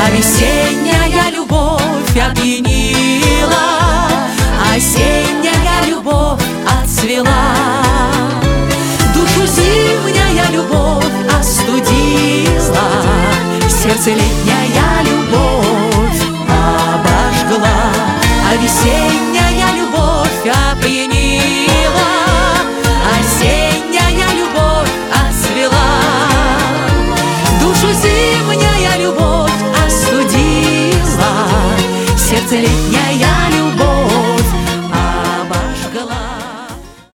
А весенняя любовь опьянила, осенняя любовь отцвела. Душу зимняя любовь остудила, сердце летняя любовь обожгла. А весенняя любовь опьянила, осенняя любовь отцвела. Душу зимняя любовь остудила, сердце летняя